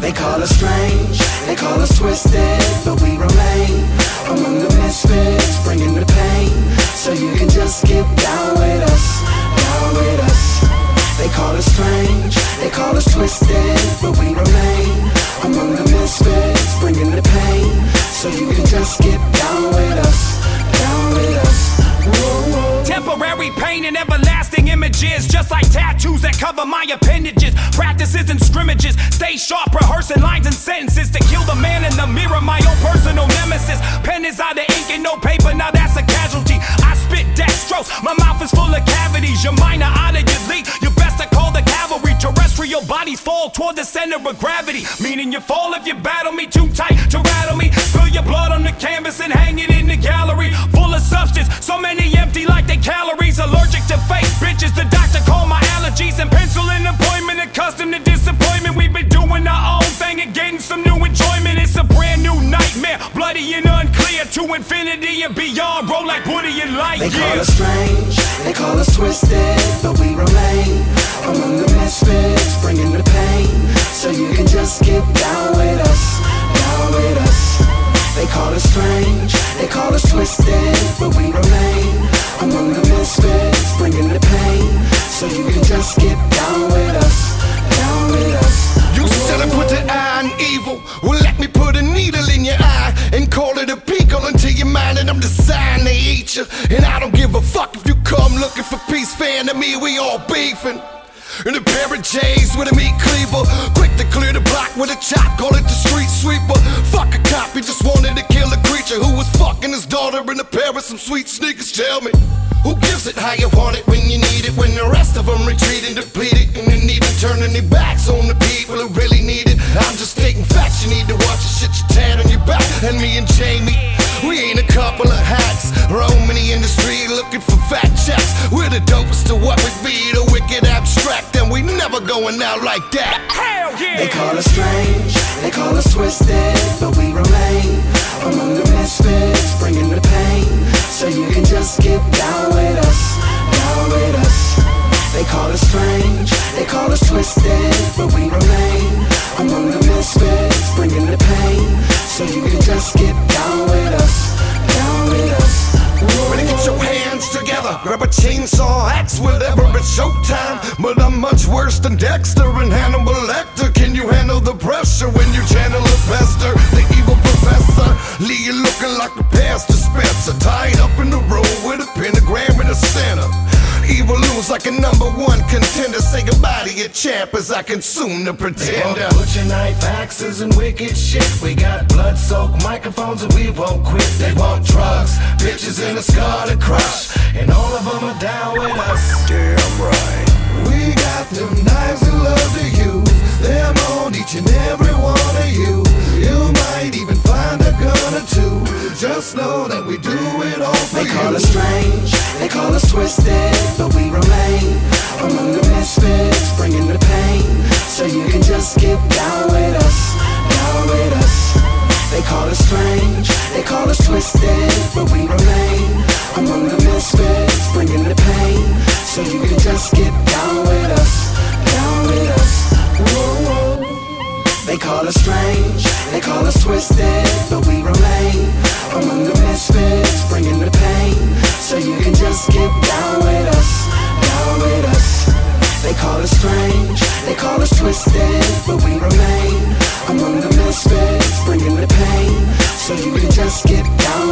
They call us strange, they call us twisted, but we remain among the misfits, bringing the pain. So you can just get down with us, down with us. They call us strange, they call us twisted, but we remain among the misfits, bringing the pain. So you can just get down with us, down with us. Whoa, whoa. Temporary pain and everlasting images, just like tattoos that cover my appendages. Practices and scrimmages, stay sharp, rehearsing lines and sentences to kill the man in the mirror, my own personal nemesis. Pen is out of ink and no paper, now that's a casualty. I spit dextrose, my mouth is full of cavities. Your mind are out of your league, you best to call the cavalry. Terrestrial bodies fall toward the center of gravity, meaning you fall if you battle me too tight to rattle me. Spill your blood on the canvas and hang it in the gallery, full of substance, so many empty like they calories. Allergic to fake bitches, the doctor called my allergies, and pencil an appointment. Accustomed to disappointment, we've been doing our own thing and getting some new enjoyment. It's a brand new nightmare, bloody and unclear, to infinity and beyond. Roll like Woody and Lightyear. They call us strange, they call us twisted, but we remain among the misfits, bringing the pain. So you can just get down with us, down with us. They call us strange, they call us twisted, but we remain among the misfits, bringing the pain. So you can just get down with us, down with us. You said I put the eye on evil. Well, let me put a needle in your eye and call it a pickle into your mind, and I'm designed to eat you. And I don't give a fuck if you come looking for peace, fan to me, we all beefing. In a pair of J's with a meat cleaver, quick to clear the block with a chop, call it the street sweeper. Fuck a cop, he just wanted to kill a creature who was fucking his daughter in a pair of some sweet sneakers. Tell me, who gives it how you want it when you need it, when the rest of them retreating, depleted, and then even turning their backs on the people who really need it. I'm just stating facts, you need to watch the shit you tan on your back. And me and Jamie, we ain't a couple of hacks, roaming the industry looking for fat checks. We're the dopest to what would be the wicked abstract, and we never going out like that. Hell yeah! They call us strange, they call us twisted, but we remain among the misfits, bringing the pain. So you can just get down with us, down with us. They call us strange, they call us twisted, but we remain among the misfits, bringing the pain. So you can just get down with us, down with us. Ready, get your hands together, grab a chainsaw, axe, whatever, it's showtime. But I'm much worse than Dexter and Hannibal Lecter. Can you handle the pressure when you channel a pester? The evil professor, leave you looking like a pastor Spencer, tied up in the room with a pentagram in the center. Evil lose like a #1 contender. Say goodbye to your champ as I consume the pretender. Butcher knife, axes, and wicked shit. We got blood-soaked microphones and we won't quit. They want drugs, bitches in a scar to crush, and all of them are down with us. Damn right. We got them knives and love to use them on each and every one of you. You might even find a gun or two. Just know that we do it all for you. They call us strange, they call us twisted, but we remain among the misfits, bringing the pain. So you can just get down with us, down with us. They call us strange, they call us twisted, but we remain among the misfits, bringing the pain. So you can just get down with us, down with us. Whoa, whoa. They call us strange, they call us twisted, but we remain among the misfits, bringing the pain. So you can just get down with us, down with us. They call us strange, they call us twisted, but we remain among the misfits, bringing the pain. So you can just get down